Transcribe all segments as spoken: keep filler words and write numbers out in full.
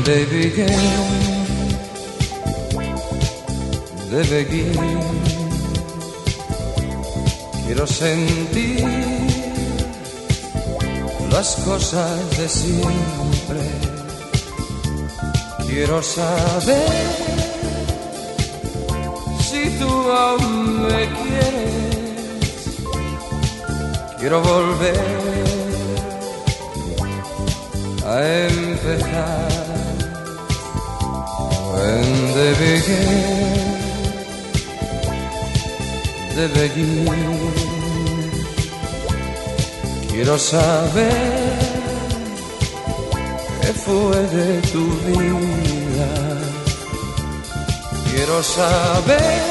they began, they begin. Quiero sentir las cosas de siempre. Quiero saber si tú aún me quieres. Quiero volver a empezar. When they began, they begin. Quiero saber qué fue de tu vida. Quiero saber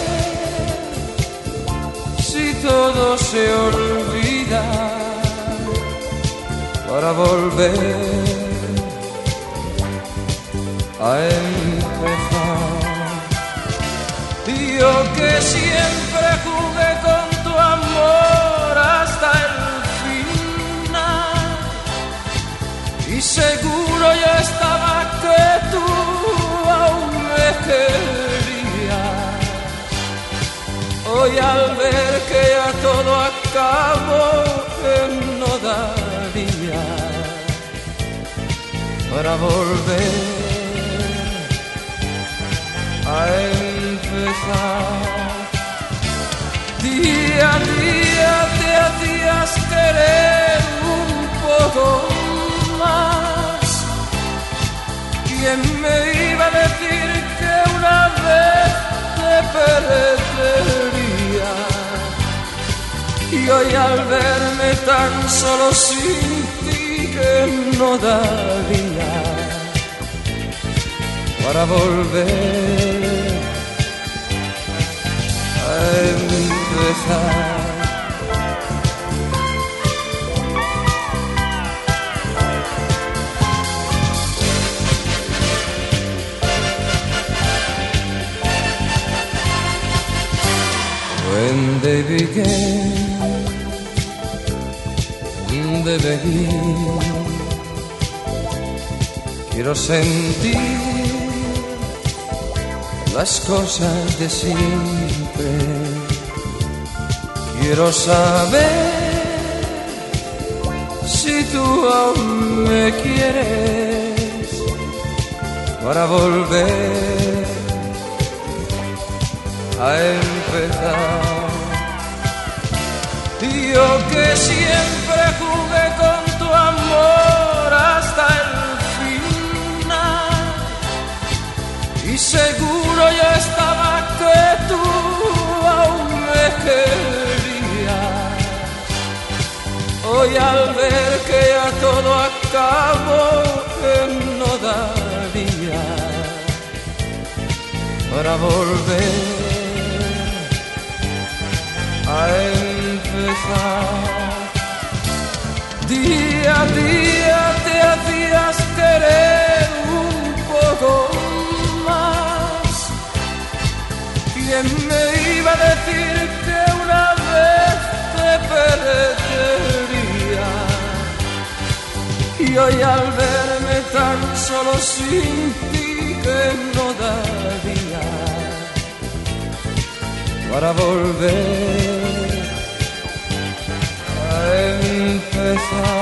si todo se olvida para volver a empezar. Yo que siempre jugué con tu amor hasta el final, y seguro yo estaba que tú aún me querías. Hoy al ver que ya todo acabó, que no daría para volver a empezar. Día a día te hacías querer un poco más. ¿Quién me iba a decir que una vez te perdería? Y hoy al verme tan solo sin ti, que no daría para volver a empezar. When they began, they begin. Quiero sentir las cosas de siempre. Quiero saber si tú aún me quieres para volver a empezar. Yo que siempre jugué con tu amor hasta el final, y seguro yo estaba que tú aún me querías. Hoy al ver que ya todo acabó, que no daría para volver a empezar. Día a día te hacías querer un poco más. ¿Quién me iba a decir que una vez te perdería? Y hoy al verme tan solo sin ti, que no daría para volver a empezar.